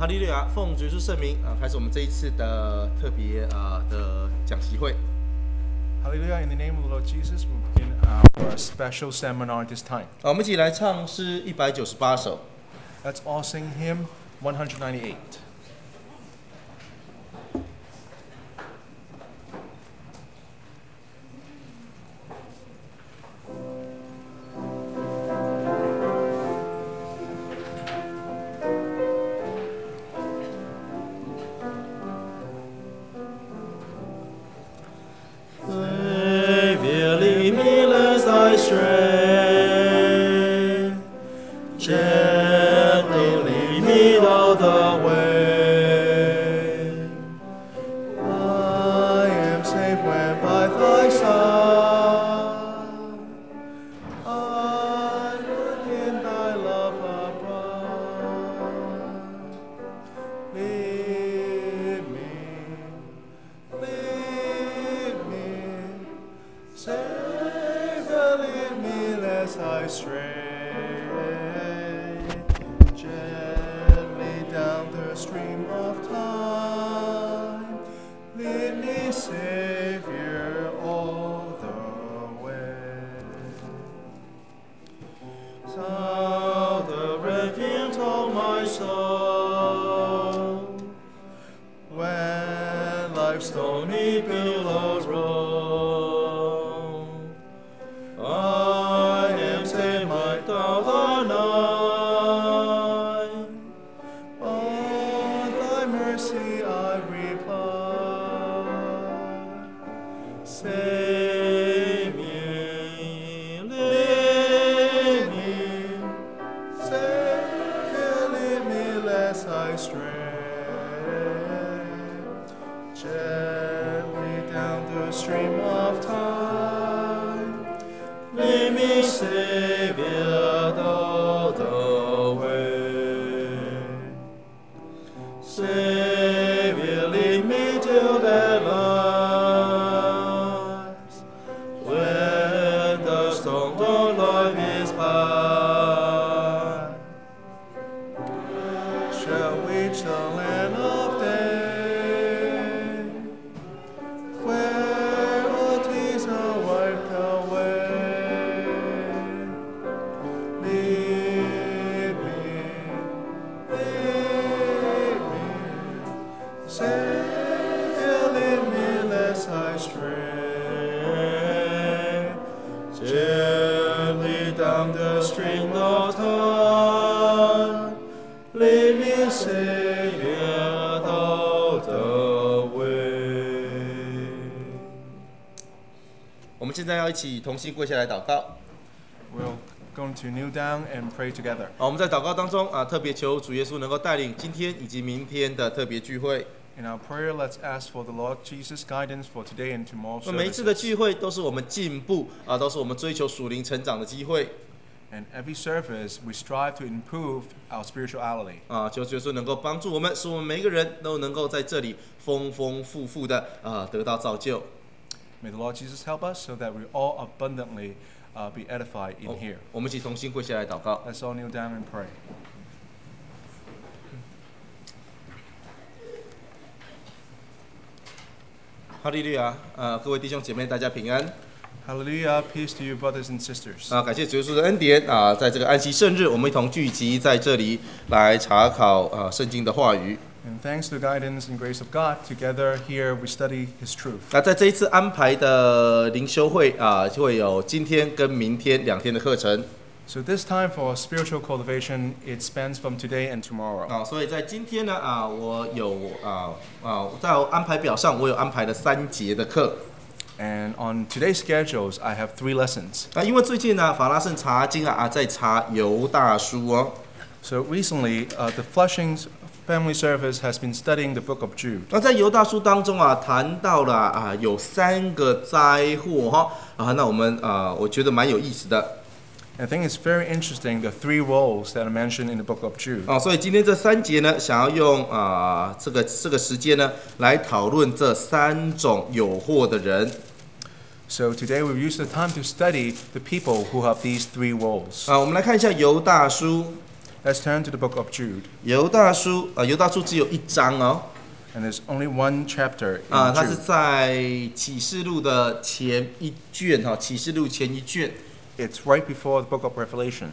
哈利路亚，奉主耶稣圣名开始我们这一次的特别的讲习会。 Hallelujah! In the name of the Lord Jesus, we begin our special seminar this time. 我们一起来唱诗198首。 Let's all sing hymn 198. 我们现在要一起同心跪下来祷告。 We're going to kneel down and pray together. 我们在祷告当中特别求主耶稣能够带领今天以及明天的特别聚会。 In our prayer, let's ask for the Lord Jesus' guidance for today and tomorrow's 每一次的 services. 聚会都是我们进步都是我们追求属灵成长的机会。 And every service, we strive to improve our spirituality. 求主耶稣能够帮助我们，使我们每一个人都能够在这里丰丰富富的得到造就。 May the Lord Jesus help us so that we all abundantly be edified in here. 我们一起同心跪下来祷告。 Let's all kneel down and pray. 哈利路亚！各位弟兄姐妹，大家平安。 Hallelujah, peace to you, brothers and sisters. 感谢主耶稣的恩典在这个安息圣日，我们一同聚集在这里来查考圣经的话语。 And thanks to the guidance and grace of God, together here we study His truth. 在这一次安排的灵修会就会有今天跟明天2天的课程。 So this time for spiritual cultivation, it spans from today and tomorrow. 所以在今天呢我有在我安排表上我有安排了3节的课。 And on today's schedules, I have 3 lessons. 因为最近呢法拉盛查经在查犹大书哦。 So recently, the Flushing Family Service has been studying the book of Jude. 那在犹大书当中谈到了有3个灾祸那我们我觉得蛮有意思的。 I think it's very interesting the 3 roles that are mentioned in the book of Jude. 所以今天这3节呢，想要用这个时间呢，来讨论这3种有祸的人。 So today we'll use the time to study the people who have these 3 roles. 我们来看一下犹大书 Let's turn to the book of Jude. 犹大书犹大书只有一章哦， And there's only one chapter in 它是 Jude. 在启示录的前一卷哈，启示录前一卷。 It's right before the book of Revelation.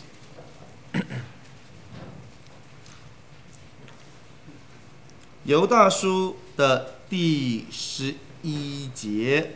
犹大书的第11节，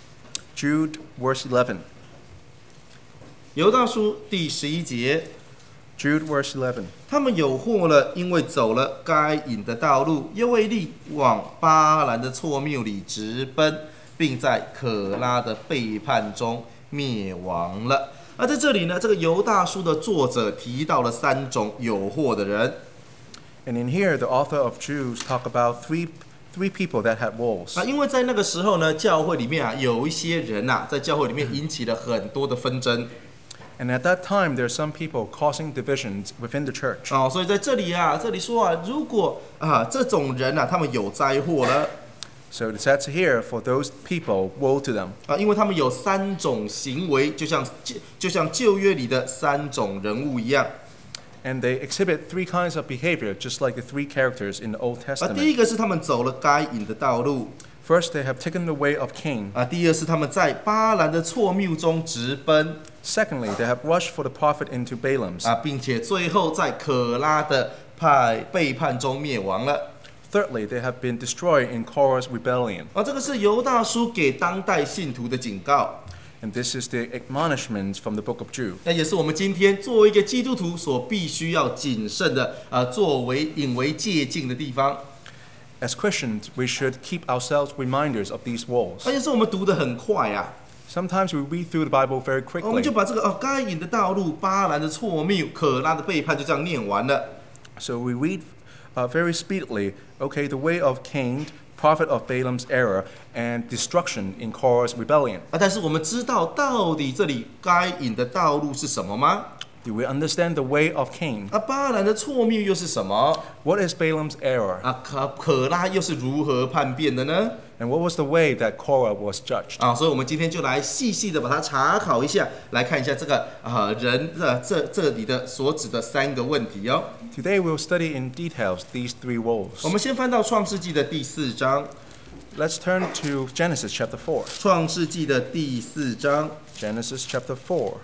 Jude, verse 11. 犹大书第11节， Jude, verse 11. 他们有祸了，因为走了该隐的道路，又为利往巴兰的错谬里直奔，并在可拉的背叛中灭亡了。而在这里呢，这个犹大书的作者提到了3种有祸的人。 And in here, the author of Jude talk about three people that had wolves. 因为在那个时候呢，教会里面有一些人在教会里面引起了很多的纷争。 And at that time, there are some people causing divisions within the church. 所以在这里这里说如果这种人他们有灾祸了。 So it says here, for those people, woe to them. 因为他们有3种行为，就像旧约里的3种人物一样。 And they exhibit 3 kinds of behavior, just like the 3 characters in the Old 第一 Testament. 个是他们走了该隐的道路。 First, they have taken the way of Cain. 第二是他们在巴兰的错谬中直奔。 Secondly, they have rushed for the prophet into Balaam's. 并且最后在可拉的背叛中灭亡了。 Thirdly, they have been destroyed in Korah's rebellion. 这个是犹大书给当代信徒的警告。 And this is the admonishments from the book of Jude. 那也是我们今天作为一个基督徒所必须要谨慎的作为引为戒禁的地方。 As Christians, we should keep ourselves reminders of these woes. 而且是我们读得很快 Sometimes we read through the Bible very 我们就 quickly. 把这个该隐的道路、巴兰的错谬、可拉的背叛就这样念完了。 So we read very speedily, okay, the way of Cain, prophet of Balaam's error, and destruction in Korah's rebellion. 但是我们知道到底这里该隐的道路是什么吗？ Do we understand the way of Cain? 巴兰的错谬又是什么？ What is Balaam's error? 可拉又是如何叛变的呢？ And what was the way that Korah was judged? 所以我们今天就来细细的把它查考一下，来看一下这个人这里的所指的3个问题哦。 Today we'll study in details these 3 woes. 我们先翻到创世纪的第4章， Let's turn to Genesis chapter 4. 创世纪的第4章， Genesis chapter 4.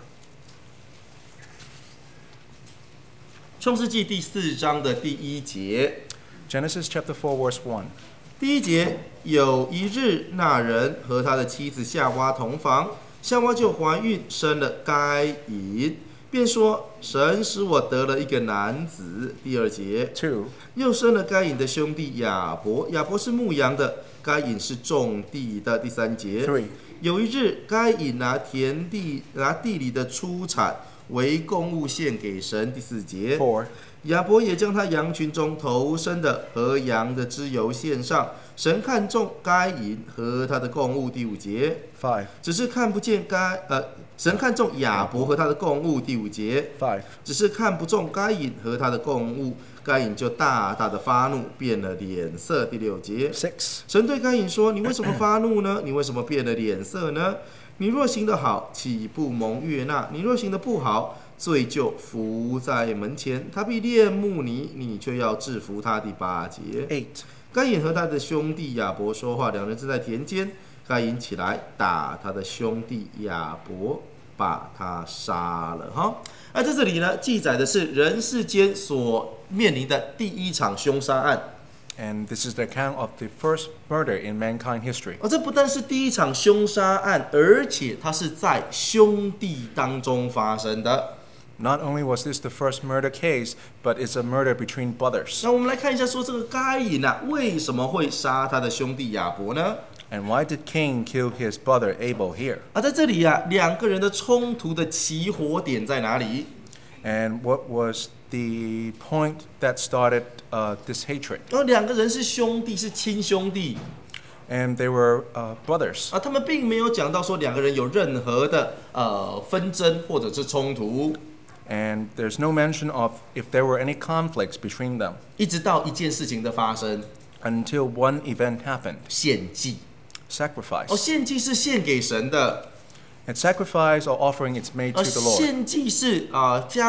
创世纪第4章的第1节。 Genesis chapter 4 verse 1. 第1节，有一日，那人和他的妻子夏娃同房，夏娃就怀孕，生了该隐，便说：“神使我得了一个男子。”第2节， 2. 又生了该隐的兄弟亚伯，亚伯是牧羊的，该隐是种地的。第3节， 3. 有一日，该隐拿地里的出产为供物献给神。第4节， 4. 亚伯也将他羊群中头生的和羊的脂油献上。神看中该隐和他的供物。第5节， 5. 只是看不见神看中亚伯和他的供物。第5节， 5. 只是看不中该隐和他的供物，该隐就大大的发怒，变了脸色。第6节， 6. 神对该隐说：“你为什么发怒呢？你为什么变了脸色呢？你若行得好，岂不蒙悦纳？你若行得不好，罪就伏在门前，他必恋慕你，你却要制服他。”第8节， 8. 该隐和他的兄弟亚伯说话，两人正在田间。该隐起来打他的兄弟亚伯，把他杀了。在这里呢，记载的是人世间所面临的第1场凶杀案。 And this is the account of the first murder in mankind history. 这不但是第1场凶杀案，而且它是在兄弟当中发生的。 Not only was this the first murder case, but it's a murder between brothers. 那我们来看一下，说这个该隐为什么会杀他的兄弟亚伯呢？ And why did Cain kill his brother Abel here? 在这里2个人的冲突的起火点在哪里？ And what was the point that started this hatred? 2个人是兄弟，是亲兄弟。 And they were brothers. 他们并没有讲到说2个人有任何的纷争或者是冲突。 And there's no mention of if there were any conflicts between them 一直到一件事情的发生， until one event happened. 献祭。 Sacrifice. 献祭是献给神的。 And sacrifice or offering is made to the Lord. 献祭是将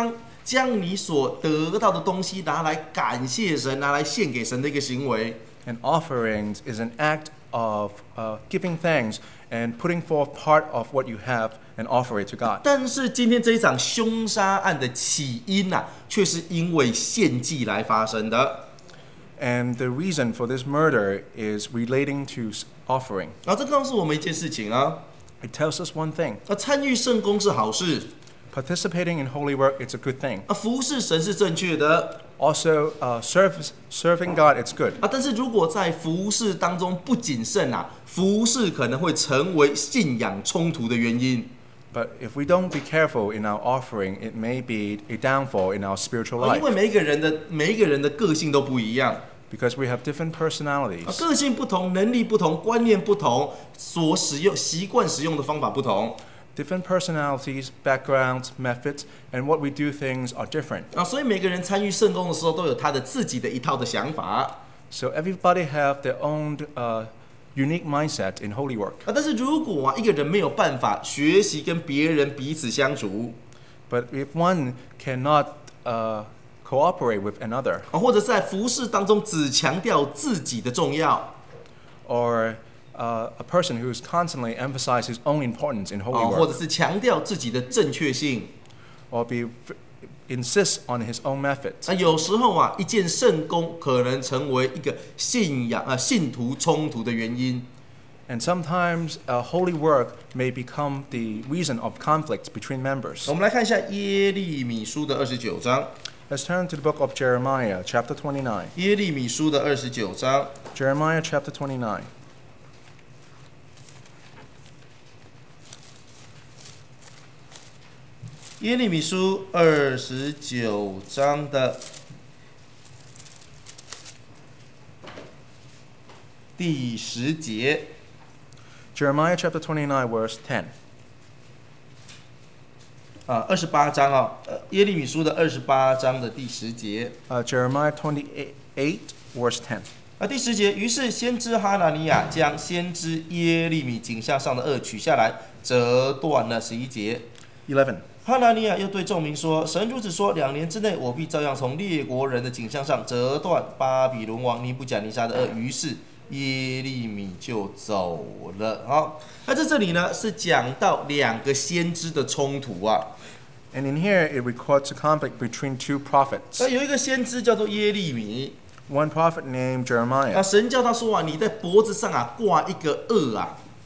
将你所得到的东西拿来感谢神，拿来献给神的一个行为。 And offerings is an act of giving thanks and putting forth part of what you have and offer it to God. 但是今天这一场凶杀案的起因却是因为献祭来发生的。 And the reason for this murder is relating to offering. 这告诉我们一件事情 It tells us one thing. 参与圣工是好事， Participating in holy work, it's a good thing. 服侍神是正确的。 Also, serving God, it's good. 但是如果在服侍当中不谨慎服侍可能会成为信仰冲突的原因。 But if we don't be careful in our offering, it may be a downfall in our spiritual 因为 life. 每一个人的个性都不一样， Because we have different personalities. 个性不同，能力不同，观念不同，所习惯使用的方法不同。 Different personalities, backgrounds, methods, and what we do things are different. 所以每个人参与圣工的时候，都有他的自己的一套的想法。 So everybody have their own unique mindset in holy work. 但是如果一个人没有办法学习跟别人彼此相处， But if one cannot cooperate with another, 或者在服侍当中只强调自己的重要， or a person who's constantly emphasizes his own importance in holy 或者 work, 是强调自己的正确性， or insists on his own methods, 有时候一件圣工可能成为一个信徒冲突的原因。 and sometimes holy work may become the reason of conflicts between members. 我们来看一下耶利米书的29章， Let's turn to the book of Jeremiah, chapter 29. 耶利米书的29章。 Jeremiah, chapter 29. 耶利米书29章的第10节。 Jeremiah, chapter 29, verse 10. 28章耶利米书的28章的第10节。 Jeremiah 28, verse 10. 第10节，于是先知哈拿尼亚将先知耶利米颈项上的轭取下来，折断了。11节。 11. 哈拿尼亚又对众民说：“神如此说，2年之内，我必照样从列国人的颈项上折断巴比伦王尼布甲尼撒的轭。”于是耶利米就走了。好，在这里呢是讲到2个先知的冲突 And in here, it records a conflict between two prophets. 有一个先知叫做耶利米， One prophet named Jeremiah, 神叫他说你在脖子上挂一个轭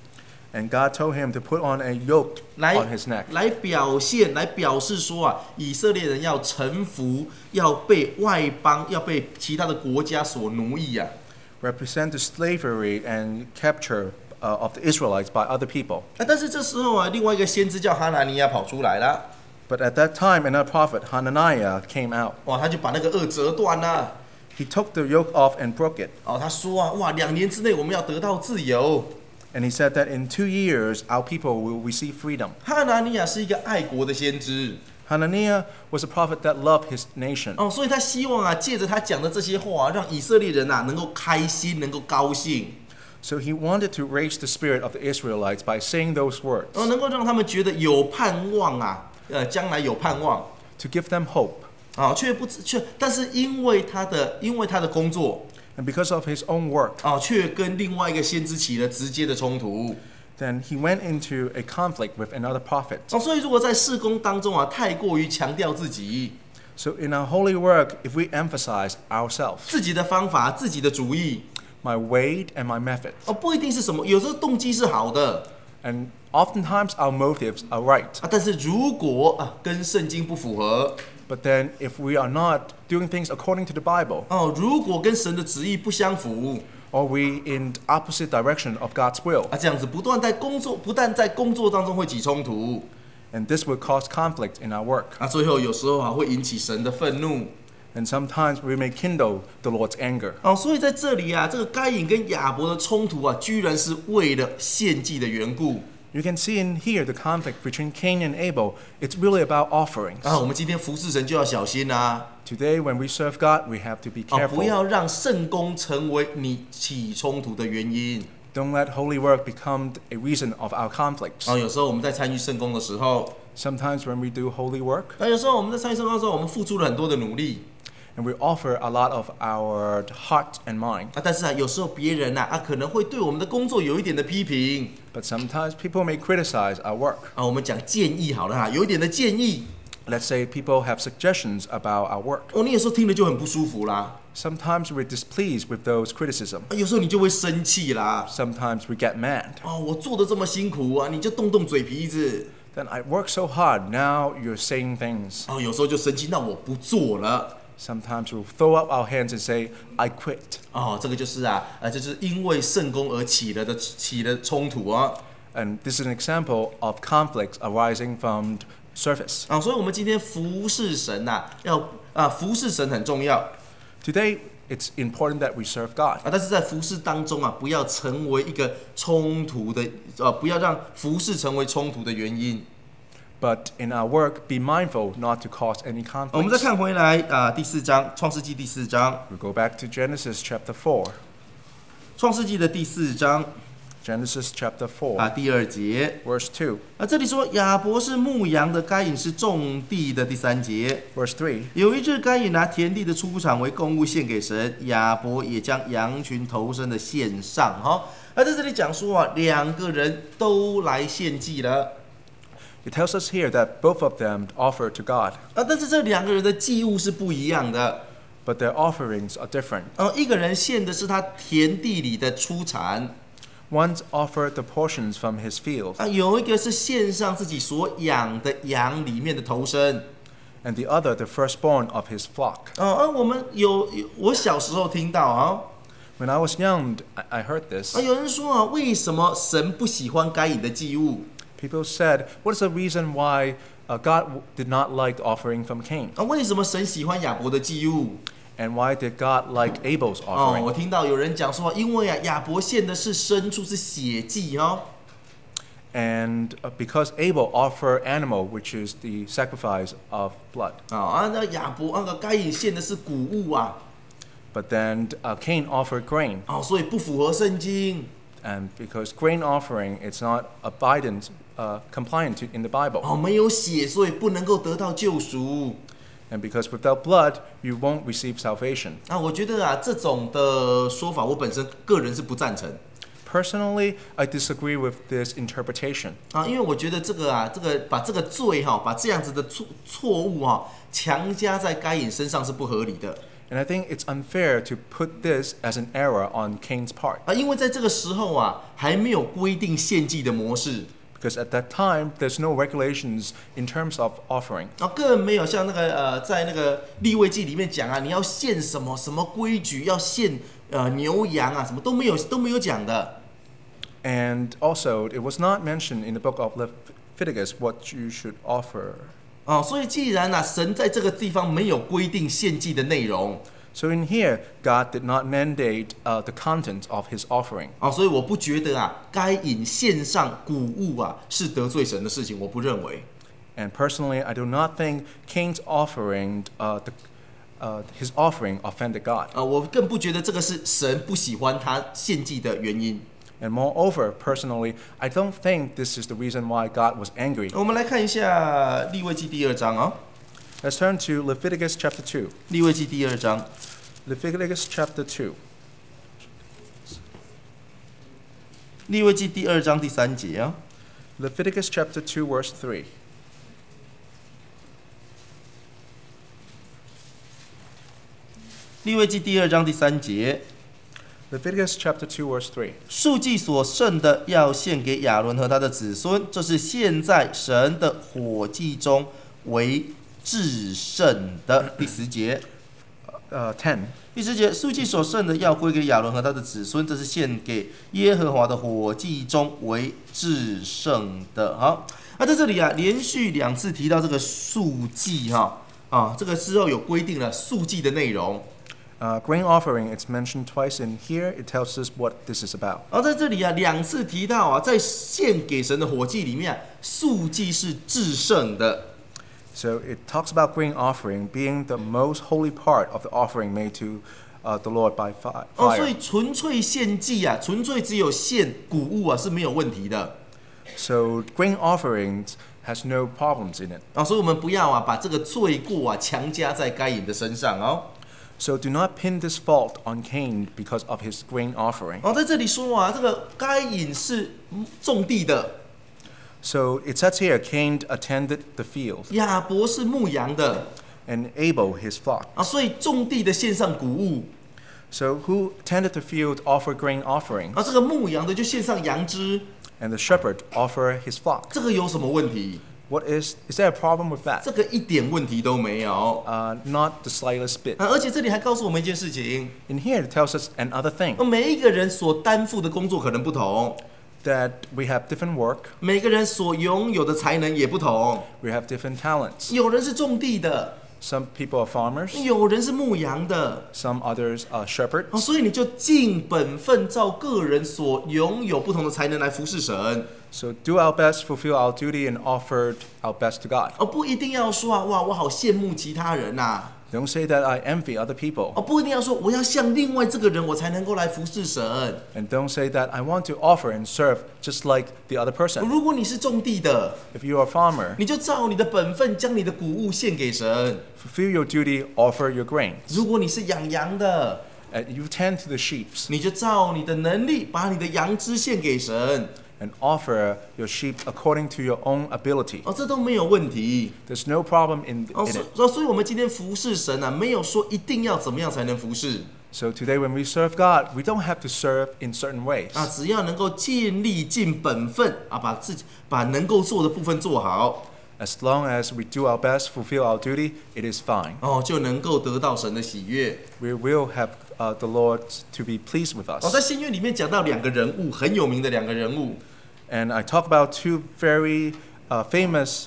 and God told him to put on a yoke 来 on his neck 来表示说以色列人要臣服，要被外邦，要被其他的国家所奴役 represent the slavery and capture of the Israelites by other people. 但是这时候另外一个先知叫哈拿尼亚跑出来了， But at that time, another prophet, Hananiah, came out. 他就把那个轭折断了。 He took the yoke off and broke it. 他说2年之内我们要得到自由。 And he said that in 2 years, our people will receive freedom. 哈拿尼亚是一个爱国的先知， Hananiah was a prophet that loved his nation. 所以他希望借着他讲的这些话，让以色列人能够开心，能够高兴， So he wanted to raise the spirit of the Israelites by saying those words, 能够让他们觉得有盼望将来有盼望。 to give them hope. 但是因为他的工作， And because of his own work, 却跟另外一个先知起了直接的冲突。 then he went into a conflict with another prophet. 所以如果在事工当中太过于强调自己， So in our holy work, if we emphasize ourselves, 自己的方法、自己的主意， my way and my method, 不一定是什么，有时候动机是好的， and oftentimes our motives are right. 但是如果跟圣经不符合， But then if we are not doing things according to the Bible, 如果跟神的旨意不相符， or we in the opposite direction of God's will, 这样子不但在工作当中会起冲突， and this will cause conflict in our work. 最后有时候会引起神的愤怒。 And sometimes we may kindle the Lord's anger. 所以在这里这个该隐跟亚伯的冲突居然是为了献祭的缘故。 You can see in here the conflict between Cain and Abel. It's really about offerings. 我们今天服侍神就要小心 Today, when we serve God, we have to be 不 careful 要让圣工成为你起冲突的原因。 Don't let holy work become a reason of our conflicts. 有时候我们在参与圣工的时候， Sometimes when we do holy work, 有时候我们在参与圣工的时候，我们付出了很多的努力 and we offer a lot of our heart and mind, 但是有时候别人可能会对我们的工作有一点的批评 but sometimes people may criticize our work. 我们讲建议好了有一点的建议 Let's say people have suggestions about our work. 你有时候听了就很不舒服啦， Sometimes we're displeased with those criticism. 有时候你就会生气啦， Sometimes we get mad. 我做的这么辛苦你就动动嘴皮子 Then I work so hard, now you're saying things. 有时候就生气，那我不做了 Sometimes we'll throw up our hands and say, I quit. 这个就是就是因为圣工而起了冲突 And this is an example of conflicts arising from service. 所以我们今天服侍神要服侍神很重要 Today, it's important that we serve God. 但是在服侍当中不要成为一个冲突的不要让服侍成为冲突的原因。 But in our work, be mindful not to cause any 我们再 conflicts. 看回来第4章，创世纪第4章， We go back to Genesis chapter 4. 创世纪的第4章 Genesis chapter 4, 第2节 verse 2. 这里说亚伯是牧羊的，该隐是种地的。第3节 Verse 3. 有一日，该隐拿田地的出产为供物献给神，亚伯也将羊群头生的献上。在这里讲说两个人都来献祭了。 It tells us here that both of them offer to God, 但是这两个人的祭物是不一样的。 but their offerings are different. 一个人献的是他田地里的出产， One's offered the portions from his field, 有一个是献上自己所养的羊里面的头生。 and the other the firstborn of his flock. 我们我小时候听到 When I was young, I heard this. 有人说为什么神不喜欢该隐的祭物？ People said, what is the reason why God did not like the offering from Cain? 为什么神喜欢亚伯的祭物？ And why did God like Abel's offering? 我听到有人讲说，因为亚伯献的是牲畜，是血祭 And because Abel offered animal, which is the sacrifice of blood. 那亚伯该隐献的是谷物 But then Cain offered grain. 所以不符合圣经。 And because grain offering, it's not compliant in the Bible. 没有血，所以不能够得到救赎。 And because without blood, you won't receive salvation. 我觉得这种的说法，我本身个人是不赞成。 Personally, I disagree with this interpretation. 因为我觉得这个把这个罪把这样子的错误强加在该隐身上是不合理的。 And I think it's unfair to put this as an error on Cain's part. 因为在这个时候还没有规定献祭的模式。 Because at that time, there's no regulations in terms of offering. 更没有像在那个利未记里面讲你要献什么什么规矩，要献牛羊什么都没有讲的。 And also, it was not mentioned in the book of Leviticus what you should offer. 所以既然神在这个地方没有规定献祭的内容， So in here, God did not mandate the content of his offering. 所以我不觉得该隐献上谷物是得罪神的事情，我不认为。 And personally, I do not think Cain's offering, his offering offended God. 我更不觉得这个是神不喜欢他献祭的原因。 And moreover, personally, I don't think this is the reason why God was angry. 我们来看一下利未记第2章 Let's turn to Leviticus chapter 2. 利未记第2章， Leviticus chapter 2. 利未记第2章第3节 Leviticus chapter 2, verse 3. 利未记第2章第3节。 Leviticus chapter 2, verse 3. 数祭所剩的要献给亚伦和他的子孙，这是献在神的火祭中为至圣的。第10节， 10. 第10节，数祭所剩的要归给亚伦和他的子孙，这是献给耶和华的火祭中为至圣的。好，在这里连续2次提到这个数祭这个之后有规定了数祭的内容。 Grain offering, it's mentioned twice in here. It tells us what this is about. 在这里2次提到在献给神的火祭里面素祭是至圣的。 So it talks about grain offering being the most holy part of the offering made to the Lord by fire. 所以纯粹献祭啊，纯粹只有献谷物啊是没有问题的。 So grain offerings has no problems in it. 所以我们不要啊把这个罪过啊强加在该隐的身上哦。 So do not pin this fault on Cain because of his grain offering. 在这里说啊，这个该隐是种地的， So it says here, Cain attended the field, 亚伯是牧羊的 and Abel his flock. 所以种地的献上谷物 So who tended the field offer grain offerings, 这个牧羊的就献上羊脂， and the shepherd offer his flock. 这个有什么问题？ What is there a problem with that? 这个一点问题都没有。 Not the slightest bit. 而且这里还告诉我们一件事情， In here, it tells us another thing, 每一个人所担负的工作可能不同， that we have different work, 每个人所拥有的才能也不同。 we have different talents. 有人是种地的， Some people are farmers, 有人是牧羊的， some others are shepherds. 所以你就尽本分，照个人所拥有不同的才能来服侍神。 So do our best, fulfill our duty, and offer our best to God. 不一定要说啊，哇，我好羡慕其他人呐。 Don't say that I envy other people. 不一定要说我要像另外这个人，我才能够来服侍神。 And don't say that I want to offer and serve just like the other person. 如果你是种地的， If you are a farmer, 你就照你的本分，将你的谷物献给神。 fulfill your duty, offer your grains. 如果你是养羊的， And you tend to the sheep 你就照你的能力，把你的羊脂献给神。 and offer your sheep according to your own ability. 这都没有问题。 There's no problem in it. 所以我们今天服侍神啊，没有说一定要怎么样才能服侍。 So today when we serve God, we don't have to serve in certain ways. 只要能够尽力尽本分把能够做的部分做好， As long as we do our best, fulfill our duty, it is fine. 就能够得到神的喜悦。 We will have the Lord to be pleased with us. 在新约里面讲到两个人物，很有名的两个人物。 And I talk about two very famous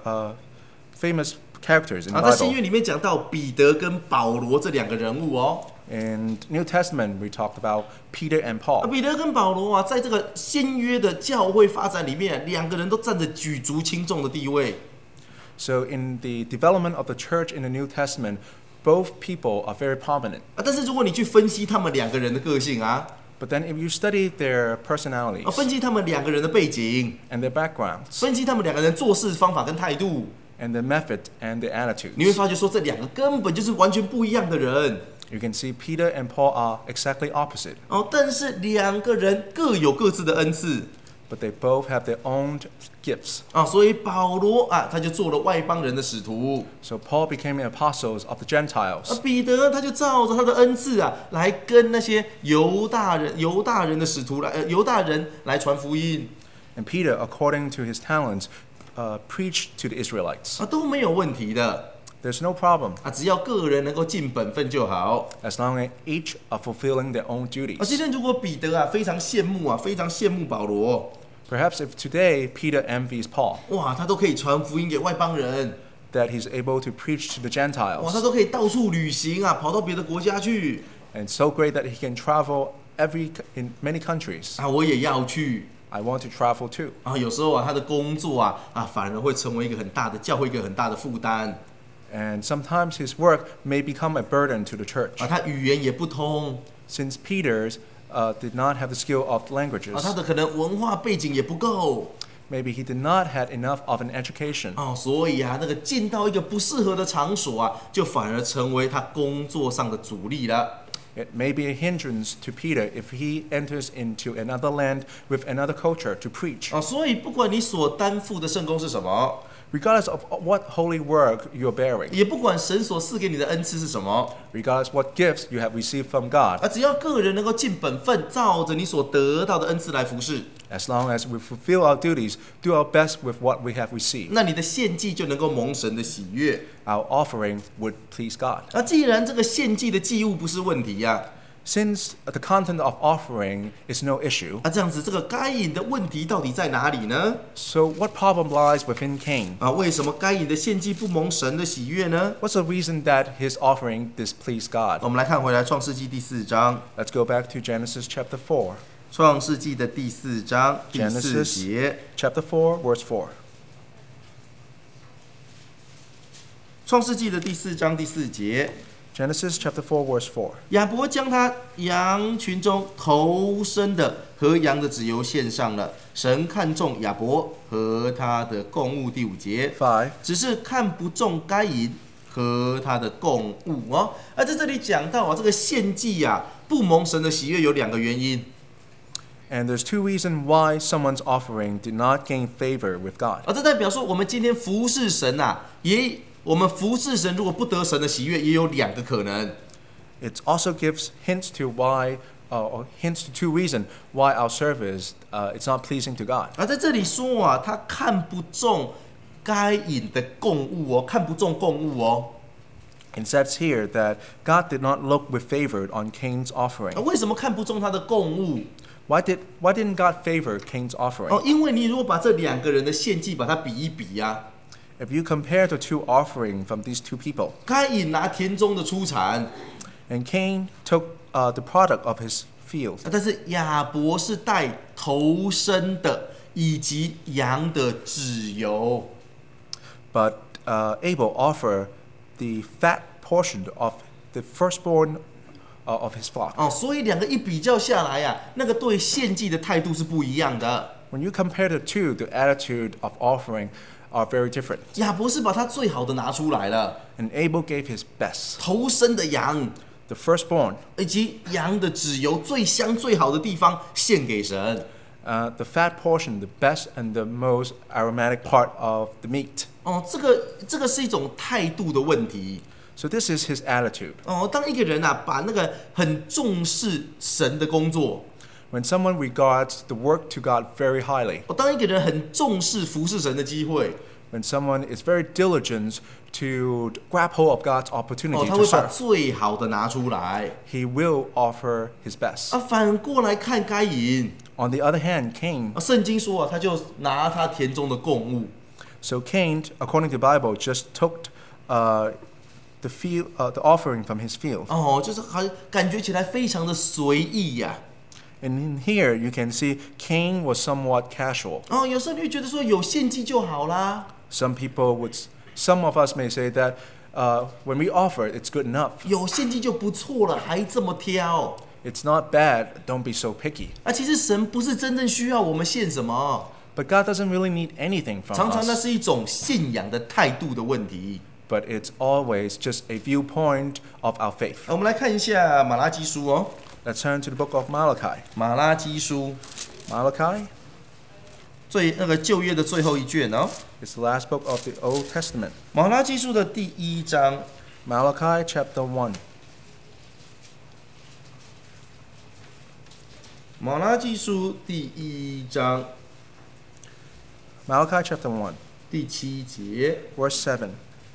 characters in the 在新 Bible. 约里面讲到彼得跟保罗这两个人物哦。 In New Testament, we talked about Peter and Paul. 彼得跟保罗啊，在这个新约的教会发展里面，两个人都占着举足轻重的地位。 So in the development of the church in the New Testament, both people are very prominent. 但是如果你去分析他们两个人的个性啊， But then if you study their personalities 分析他们两个人的背景， and their backgrounds 分析他们两个人做事方法跟态度， and their method and their 你会 attitudes, 发觉说这两个根本就是完全不一样的人。 you can see Peter and Paul are exactly opposite. 但是两个人各有各自的恩赐。 But they both have their own gifts. 所以保罗啊，他就做了外邦人的使徒。 So Paul became the apostles of the Gentiles. 彼得他就照着他的恩赐啊，来跟那些犹大人的使徒犹大人来传福音。 And Peter, according to his talents, preached to the Israelites. 都没有问题的。 There's no problem 只要个人能够尽本分就好。 as long as each are fulfilling their own 今 duties. 天如果彼得啊非常羡慕保罗， Perhaps if today Peter envies Paul, 他都可以传福音给外邦人， that he's able to preach to the 他 Gentiles, 都可以到处旅行跑到别的国家去 and so great that he can travel in many countries. 我也要去。 I want to travel too. 有时候他的工作反而会成为一个很大的教会一个很大的负担。 And sometimes his work may become a burden to the church. 他语言也不通， Since Peter did not have the skill of 他 languages, 的可能文化背景也不够。 maybe he did not have enough of an education. 所以那个进到一个不适合的场所就反而成为他工作上的阻力了。 It may be a hindrance to Peter if he enters into another land with another culture to preach. 所以不管你所担负的圣工是什么， Regardless of what holy work you're bearing, 也不管神所赐给你的恩赐是什么， regardless what gifts you have received from God, 只要个人能够尽本分，照着你所得到的恩赐来服侍， as long as we fulfill our duties, do our best with what we have received, 那你的献祭就能够蒙神的喜悦。 our offering would please God. 既然这个献祭的祭物不是问题 Since the content of offering is no issue, 这样子这个该隐的问题到底在哪里呢？ so what problem lies within Cain? 为什么该隐的献祭不蒙神的喜悦呢？ What's the reason that his offering displeased God? 我们来看回来创世纪第4章， Let's go back to Genesis chapter 4. 创世纪的第4章第4 Genesis 节， chapter 4, verse 4. 创世纪的第4章第4节， Genesis chapter 4, verse 4. 亚伯将他羊群中头生的和羊的脂油献上了，神看重亚伯和他的供物。第5节， 5. 只是看不中该隐和他的供物哦。而在这里讲到这个献祭不蒙神的喜悦有2个原因。 And there's 2 reasons why someone's offering did not gain favor with God. 这代表说我们今天服侍神我们服侍神如果不得神的喜悦，也有2个可能。 It also gives hints to why, or hints to 2 reasons why our service it's not pleasing to God. 在这里说他看不中该隐的供物看不中供物 It says here that God did not look with favor on Cain's offering. 为什么看不中他的供物？ Why didn't God favor Cain's offering? 因为你如果把这2个人的献祭把它比一比 If you compare the 2 offerings from these 2 people, 该隐拿田中的出产， and Cain took the product of his field, 但是亚伯是带头生的以及羊的脂油。 but Abel offered the fat portion of the firstborn of his flock. 所以2个一比较下来那个对献祭的态度是不一样的。 When you compare the 2, the attitude of offering are very different. 亚伯是把他最好的拿出来了， And Abel gave his best, 头生的羊 the firstborn, 以及羊的脂油最香最好的地方献给神。 the fat portion, the best and the most aromatic part of the meat. 这个是一种态度的问题。 So this is his attitude. 当一个人把那个很重视神的工作， When someone regards the work to God very highly, 当一个人很重视服侍神的机会， when someone is very diligent to grab hold of God's opportunity 他 to 会把 serve, 最好的拿出来。 he will offer his best. 反过来看该隐， On the other hand, Cain, 圣经说他就拿他田中的供物。 so Cain, according to the Bible, just took the offering from his field. 就是感觉起来非常的随意 And in here, you can see Cain was somewhat casual. 有时候你会觉得说有献祭就好啦。 Some of us may say that when we offer, it's good enough. 有献祭就不错了，还这么挑。 It's not bad. Don't be so picky. 其实神不是真正需要我们献什么， But God doesn't really need anything from 常常那 us. 是一种信仰的态度的问题。 But it's always just a viewpoint of our faith. 我们来看一下马拉基书 Let's turn to the book of Malachi. 马拉基书 Malachi 那个旧约的最后一卷 is the last book of the Old Testament. 马拉基书的第1章， Malachi chapter 1. 马拉基书第1章 Malachi chapter 1, 第7节， verse 7.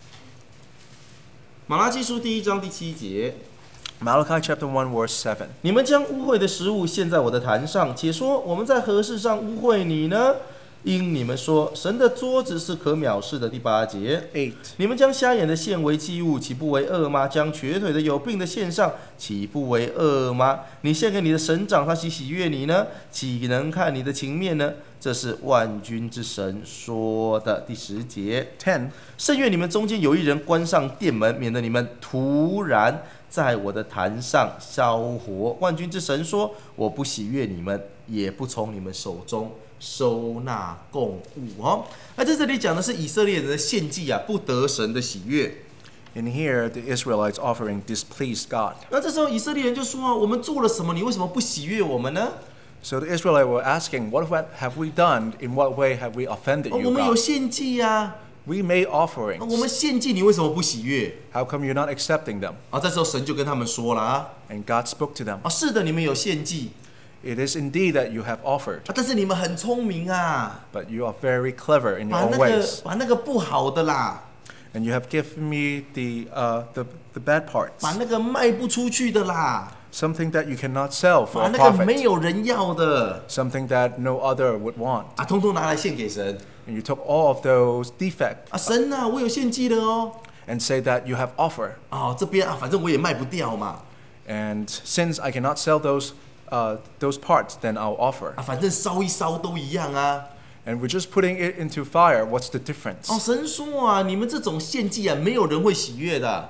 马拉基书第1章第7节。 Malachi chapter 1, verse 7. 你们将污秽的食物献在我的坛上，且说我们在何事上污秽你呢？因你们说神的桌子是可藐视的。第8节， 8. 你们将瞎眼的献为祭物，岂不为恶吗？将瘸腿的有病的献上，岂不为恶吗？你献给你的神长，他喜悦你呢？岂能看你的情面呢？这是万军之神说的。第10节， 10. 甚愿你们中间有一人关上殿门，免得你们突然在我的坛上烧火。万军之神说：我不喜悦你们，也不从你们手中收纳供物。在这里讲的是以色列人的献祭不得神的喜悦。 In here, the Israelites offering displeased God. 那这时候以色列人就说我们做了什么？你为什么不喜悦我们呢？ So the Israelites were asking, what have we done? In what way have we offended 我 you, 们有 God? 献祭 We made 我 offerings. 们献祭，你为什么不喜悦？ How come you're not accepting them? 这时候神就跟他们说了 And God spoke to them. 是的，你们有献祭 It is indeed that you have offered, 但是你们很聪明 but you are very clever in your 把 own 那个 ways. 把那个不好的啦， And you have given me the bad parts. 把那个卖不出去的啦， Something that you cannot sell 把 for a 那个没 profit. 有人要的 Something that no other would want. 通通拿来献给神 And you took all of those defects 神我有献祭的 and say that you have offered. 这边反正我也卖不掉嘛 And since I cannot sell those parts, then I'll offer. 反正烧一烧都一样 And we're just putting it into fire. What's the difference? 神说你们这种献祭没有人会喜悦的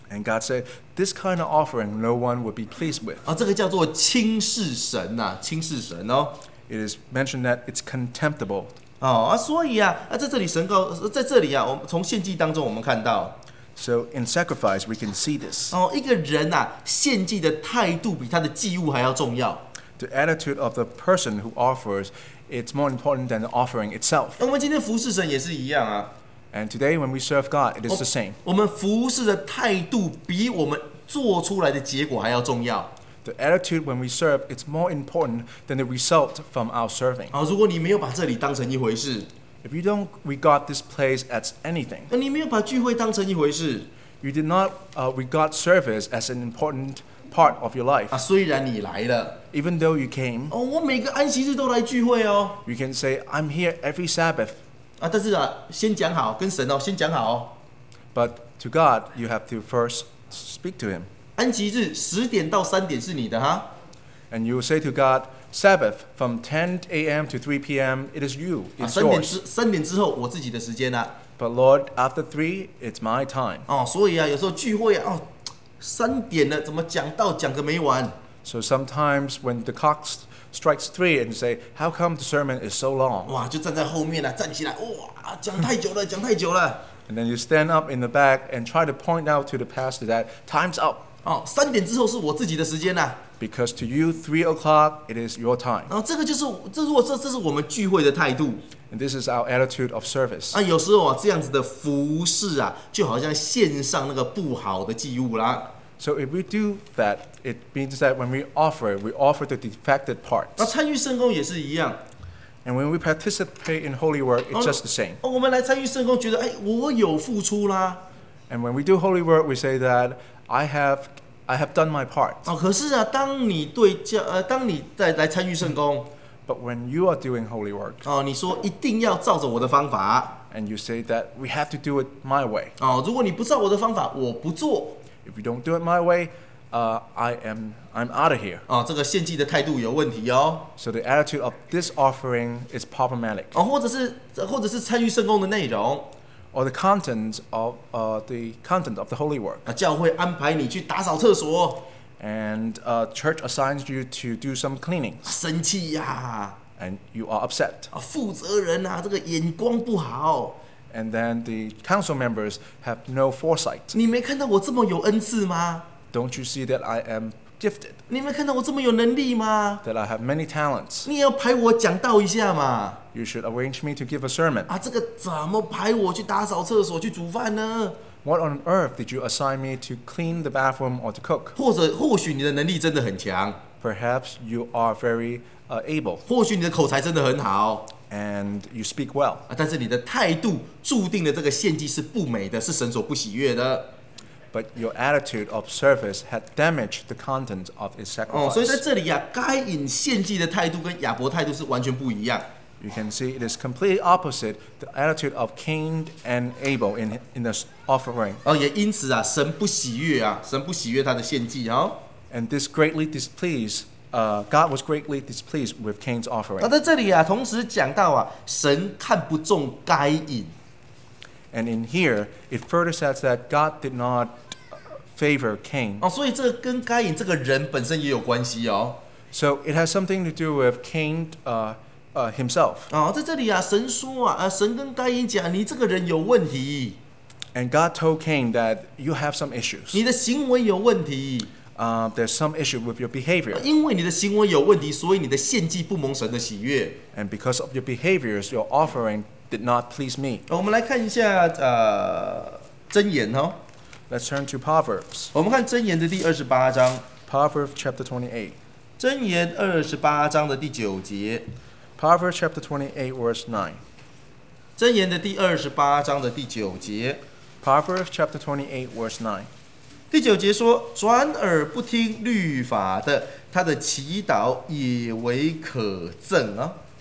And God said, this kind of offering no one would be pleased with. 这个叫做轻视神呐、轻视神哦。 It is mentioned that it's contemptible. 所以在这里在这里我们从献祭当中我们看到， So in sacrifice, we can see this. 一个人献祭的态度比他的祭物还要重要。 The attitude of the person who offers, it's more important than the offering itself. 我们今天服侍神也是一样啊。 And today when we serve God, it is the same. 我们服侍的态度比我们做出来的结果还要重要。 The attitude when we serve, it's more important than the result from our serving. 如果你没有把这里当成一回事， If you don't regard this place as anything, 你没有把聚会当成一回事， you did not regard service as an important part of your life. 虽然你来了， Even though you came, 我每个安息日都来聚会哦。 you can say, I'm here every Sabbath. 但是先讲好，跟神先讲好哦。 But to God, you have to first speak to Him. 安息日10点到3点是你的哈。 And you will say to God, Sabbath from 10 a.m. to 3 p.m., it is you, it's 3点 yours. 之后我自己的时间啦。 But Lord, after 3, it's my time. 所以有时候聚会3点了，怎么讲个没完？ So sometimes when the clock strikes 3 and you say, how come the sermon is so long? 就站在后面站起来，讲太久了，讲太久了。 And then you stand up in the back and try to point out to the pastor that time's up. 3点之后是我自己的时间啦。 Because to you, 3 o'clock, it is your time. 这个就是这是我们聚会的态度。 And this is our attitude of service. 有时候这样子的服侍就好像献上那个不好的祭物啦。 So if we do that, it means that when we offer the defected parts. 参与圣工也是一样。 And when we participate in holy work, it's just the same. 我们来参与圣工，觉得我有付出啦。 And when we do holy work, we say that I have done my part. 可是当你来参与圣工， But when you are doing holy work, 你说一定要照着我的方法。 and you say that we have to do it my way. 如果你不照我的方法，我不做。 If you don't do it my way, I'm out of here. 这个献祭的态度有问题哦。 So the attitude of this offering is problematic. 或者是参与圣工的内容。 Or the content of the holy work. 教会安排你去打扫厕所。 And church assigns you to do some cleaning. 生气呀。 And you are upset. 负责人这个眼光不好。 And then the council members have no foresight. 你没看到我这么有恩赐吗？ Don't you see that I am gifted? 你没看到我这么有能力吗？ That I have many talents? 你也要排我讲道一下嘛。 You should arrange me to give a sermon. 这个怎么排我去打扫厕所、去煮饭呢？ What on earth did you assign me to clean the bathroom or to cook? 或许你的能力真的很强。 Perhaps you are very able. 或许你的口才真的很好。 And you speak well. 但是你的态度注定了这个献祭是不美的，是神所不喜悦的。 But your attitude of service had damaged the content of his 所以在 sacrifice. 这里该隐献祭的态度跟亚伯态度是完全不一样。 You can see it is completely opposite the attitude of Cain and Abel in this offering. 也因此神不喜悦神不喜悦他的献祭 And this greatly displeased, God was greatly displeased with Cain's offering. 在这里同时讲到神看不重该隐。 And in here, it further says that God did not favor Cain. 所以这跟该隐这个人本身也有关系 So it has something to do with Cain himself. 在这里神说神跟该隐讲，你这个人有问题。 And God told Cain that you have some issues. 你的行为有问题。 There's some issue with your behavior. 因为你的行为有问题，所以你的献祭不蒙神的喜悦。 And because of your behaviors, your offering did not please me. 我们来看一下箴言 Let's turn to Proverbs. 我们看箴言的第28章。 Proverbs chapter 28. 箴言28章的第9节。 Proverbs chapter 28 verse 9. 箴言的第28章的第9节。 Proverbs chapter 28 verse 9. 第9节说：转耳不听律法的，他的祈祷也为可憎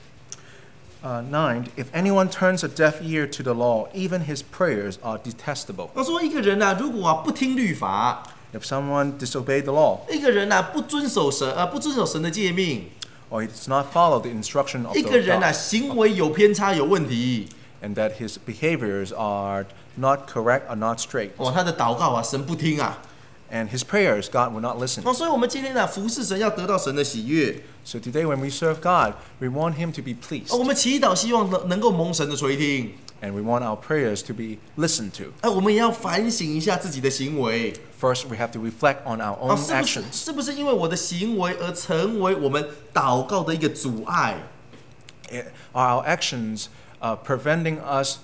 9. If anyone turns a deaf ear to the law, even his prayers are detestable. 说一个人如果不听律法， If someone disobeyed the law, 一个人不遵守神的诫命， or he does not follow the instruction of 一 the 个人 God, 行为有偏差有问题， and that his behaviors are not correct or not straight. 他的祷告啊，神不听啊。 And his prayers, God will not listen. 所以我们今天啊，服侍神要得到神的喜悦。 So today when we serve God, we want him to be pleased. 我们祈祷希望能够蒙神的垂听。 And we want our prayers to be listened to. 我们也要反省一下自己的行为。 First, we have to reflect on our own actions. 是不是因为我的行为而成为我们祷告的一个阻碍？ Are our actions preventing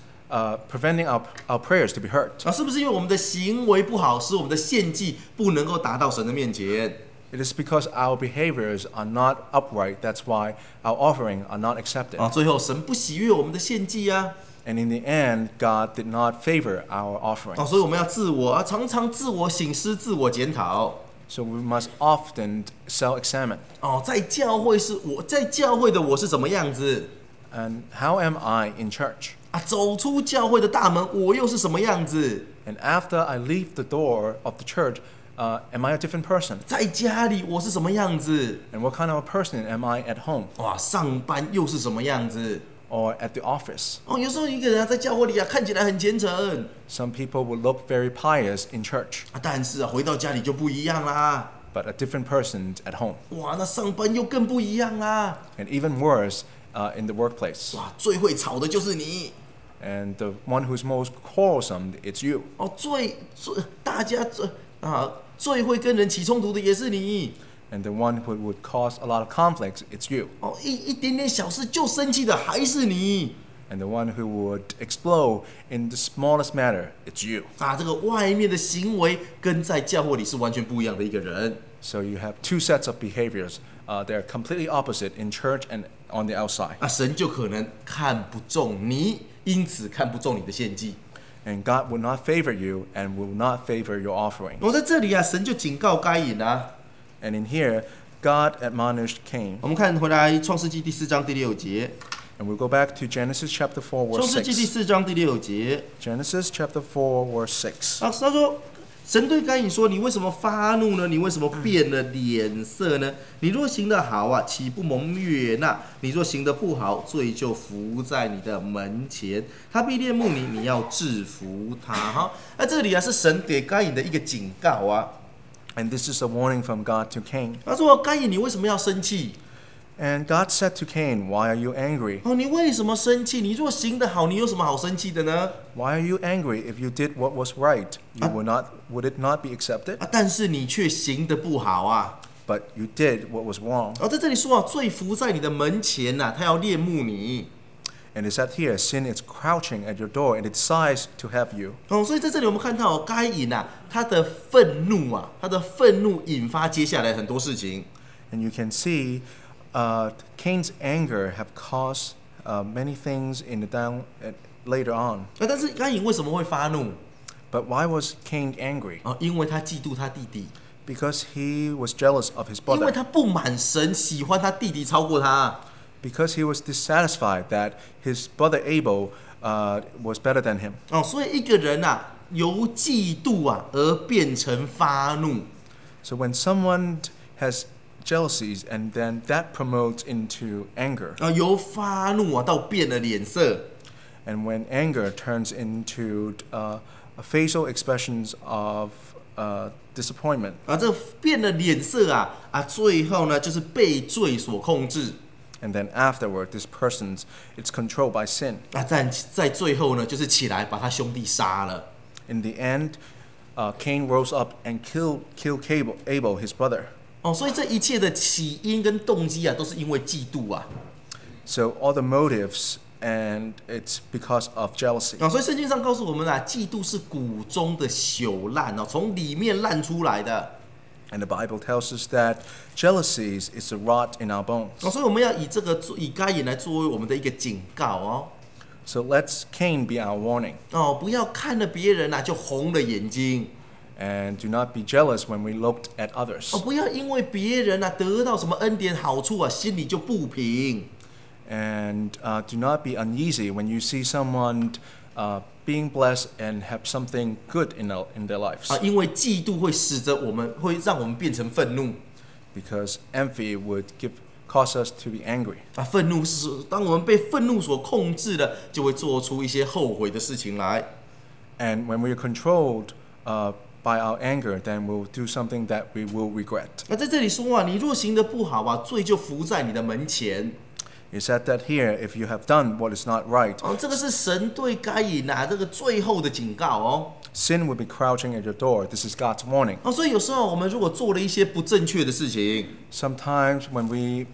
our prayers to be heard? 是不是因为我们的行为不好，使我们的献祭不能够达到神的面前？ It is because our behaviors are not upright. That's why our offering are not accepted. 最后神不喜悦我们的献祭啊。 And in the end, God did not favor our offering. 所以我们要常常自我省思、自我检讨。 So we must often self-examine. 在教会的我是什么样子？ And how am I in church? 走出教会的大门，我又是什么样子？ And after I leave the door of the church, am I a different person? 在家里我是什么样子？ And what kind of a person am I at home? 上班又是什么样子？ Or at the office? 有时候一个人在教会里看起来很虔诚。 Some people will look very pious in church. 但是回到家里就不一样啦。 But a different person at home. 那上班又更不一样啦。 And even worse, in the workplace. 最会吵的就是你。 And the one who's most quarrelsome, it's you. 大家最会跟人起冲突的也是你。 And the one who would cause a lot of conflicts, it's you. 一点点小事就生气的还是你。 And the one who would explode in the smallest matter, it's you. 这个外面的行为跟在教会里是完全不一样的一个人。 So you have two sets of behaviors. They're completely opposite in church and on the outside. 神就可能看不中你，因此看不中你的献祭。 And God will not favor you and will not favor your offering. 在这里神就警告该隐啊。 And in here, God admonished Cain. 我们看回来创世纪第4章第6节。 And we'll go back to Genesis chapter 4, 创 verse 世纪第 6. 4章第6节。 Genesis chapter 4, verse 6. 他说：“神对该隐说，你为什么发怒呢？你为什么变了脸色呢？你若行得好岂不蒙悦纳？你若行得不好，罪就伏在你的门前，他必恋慕你，你要制服他。”这里是神给该隐的一个警告啊。 And this is a warning from God to Cain. 他说：“该隐，你为什么要生气？” And God said to Cain, "Why are you angry? 你为什么生气？你若行得好，你有什么好生气的呢？ Why are you angry? If you did what was right, would it not be accepted? 但是你却行得不好啊！ But you did what was wrong." 在这里说罪伏在你的门前呐，他要恋慕你。 And it said here, sin is crouching at your door and it decides to have you. 所以在这里我们看到该隐他的愤怒引发接下来很多事情。 And you can see Cain's anger have caused many things later on. 但是该隐为什么会发怒？ But why was Cain angry? 因为他嫉妒他弟弟， Because he was jealous of his 因为 brother. 他不满神喜欢他弟弟超过他。 Because he was dissatisfied that his brother Abel was better than him. 所以一个人由嫉妒而变成发怒。 So when someone has jealousies and then that promotes into anger. 由发怒到变了脸色。 And when anger turns into facial expressions of disappointment. 这变了脸色最后呢就是被罪所控制。 And then afterward, this person's it's controlled by sin. 在最后呢，就是起来把他兄弟杀了。 In the end, Cain rose up and killed Abel, his brother. 所以这一切的起因跟动机都是因为嫉妒啊。 So all the motives and it's because of jealousy. 所以圣经上告诉我们嫉妒是骨中的朽烂从里面烂出来的。 And the Bible tells us that jealousy is a rot in our bones. 所以我们要以该隐来作为我们的一个警告 So let's Cain be our warning. 不要看了别人就红了眼睛。 And do not be jealous when we looked at others. 不要因为别人得到什么恩典好处心里就不平。 And do not be uneasy when you see someone being blessed and have something good in their lives. 因为嫉妒会让我们变成愤怒。 Because envy would cause us to be angry. 愤怒是当我们被愤怒所控制了，就会做出一些后悔的事情来。 And when we are controlled by our anger, then we'll do something that we will regret. 在这里说啊，你若行得不好啊，罪就伏在你的门前。 He said that here, if you have done what is not right, 这个是神对该隐啊这个最后的警告哦。 sin will be crouching at your door. This is God's warning. 所以有时候我们如果做了一些不正确的事情， Sometimes when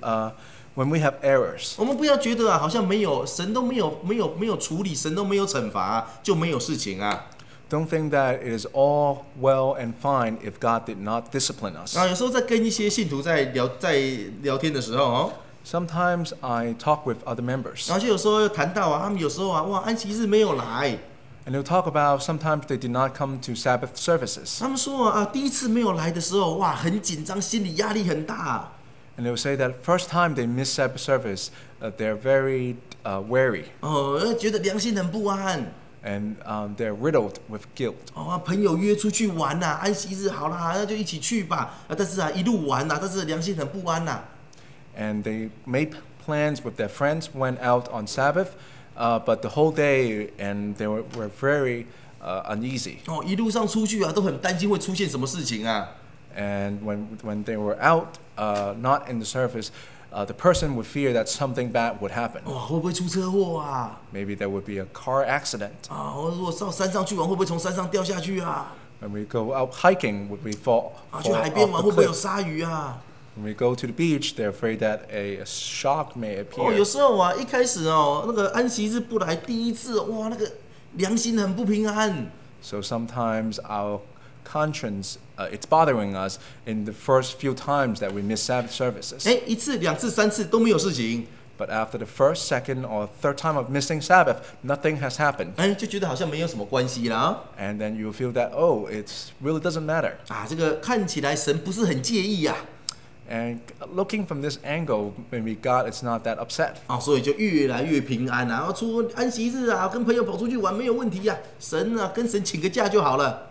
we have errors, 我们不要觉得啊，好像没有神都没有处理，神都没有惩罚，就没有事情啊。 don't think that it is all well and fine if God did not discipline us. 有时候在跟一些信徒在聊天的时候哦。 Sometimes I talk with other members. 就有时候又谈到啊，他们有时候啊，哇，安息日没有来。 And they'll talk about sometimes they did not come to Sabbath services. 他们说啊，第一次没有来的时候，哇，很紧张，心理压力很大。 And they'll say that first time they miss Sabbath service, they're very wary. 觉得良心很不安。 And they're riddled with guilt. 朋友约出去玩呐，安息日好啦，那就一起去吧。但是啊，一路玩呐，但是良心很不安呐。 And they made plans with their friends, went out on Sabbath, but the whole day, and they were very uneasy. 一路上出去啊，都很担心会出现什么事情啊。 And when they were out, not in the service, the person would fear that something bad would happen. 会不会出车祸啊？ Maybe there would be a car accident. 如果到山上去玩，会不会从山上掉下去啊？ When we go out hiking, would we fall 去 off 海边玩 the 会不会有 cliff? 鲨鱼啊？ When we go to the beach, they're afraid that a shark may 有 appear. 时候啊，一开始那个安息日不来，第一次哇，那个良心很不平安。 So sometimes our conscience, it's bothering us in the first few times that we miss Sabbath services. 一次、两次、三次都没有事情， But after the first, second, or third time of missing Sabbath, nothing has happened. 就觉得好像没有什么关系啦。 And then you feel that, oh, it really doesn't matter. 这个看起来神不是很介意呀。 And looking from this angle, maybe God is not that upset. 所以就越来越平安啊。出安息日啊，跟朋友跑出去玩没有问题呀。神啊，跟神请个假就好了。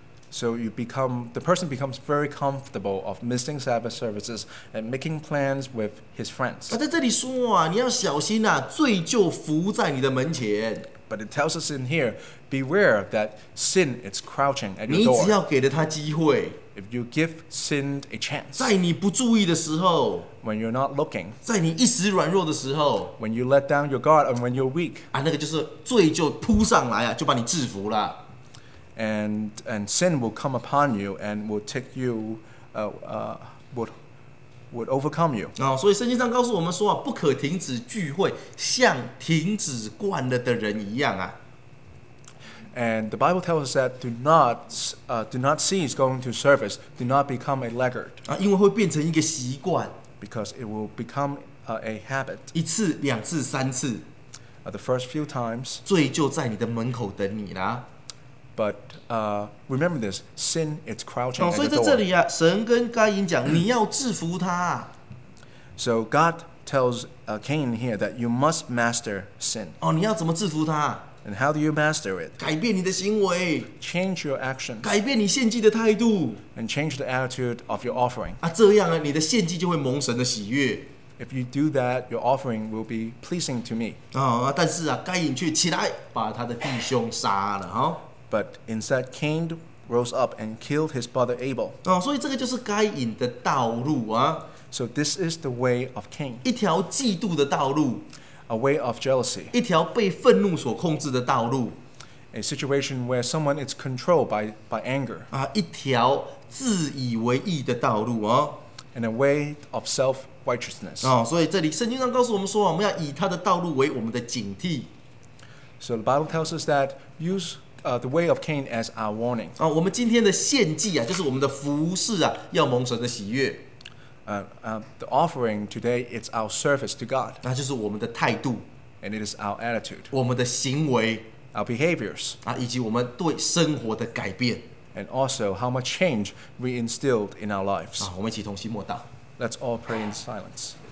So the person becomes very comfortable of missing Sabbath services and making plans with his friends. 在这里说啊，你要小心啊，罪就伏在你的门前。 But it tells us in here, beware that sin is crouching at 你 your 只要 door. 给了他机会， If you give sin a chance, 在你不注意的时候， when you're not looking, 在你一时软弱的时候， when you let down your guard, and when you're weak, 那个就是罪就扑上来啊，就把你制服了。 and sin will come upon you and will take you, would overcome you. 所以圣经上告诉我们说啊，不可停止聚会，像停止惯了的人一样啊。 And the Bible tells us that do not cease going to service, do not become a laggard, 因为会变成一个习惯， because it will become a habit. 一次、两次、三次， The first few times, 罪就在你的门口等你啦。 but remember this: sin is crouching at 所以 the 在这 door. 里啊，神跟该隐讲，你要制服他。 So God tells Cain here that you must master sin. 你要怎么制服他？ And how do you master it? 改变你的行为， Change your actions 改变你献祭的态度 and change the attitude of your offering. 这样啊，你的献祭就会蒙神的喜悦。 If you do that, your offering will be pleasing to me. 但是啊，该隐却起来把他的弟兄杀了 But instead, Cain rose up and killed his brother Abel. 所以这个就是该隐的道路啊， So this is the way of Cain, 一条嫉妒的道路， a way of jealousy, 一条被愤怒所控制的道路 a situation where someone is controlled by anger, 一条自以为义的道路 and a way of self-righteousness. 所以这里圣经上告诉我们说，我们要以他的道路为我们的警惕。 So the Bible tells us that use the way of Cain as our warning. 我们今天的献祭啊，就是我们的服事啊，要蒙神的喜悦， The offering today is our service to God, 那就是我们的态度、 and it is our attitude, 我们的行为 our behaviors, 以及我们对生活的改变 and also how much change we instilled in our lives. 我们一起同心默祷。 Let's all pray in silence.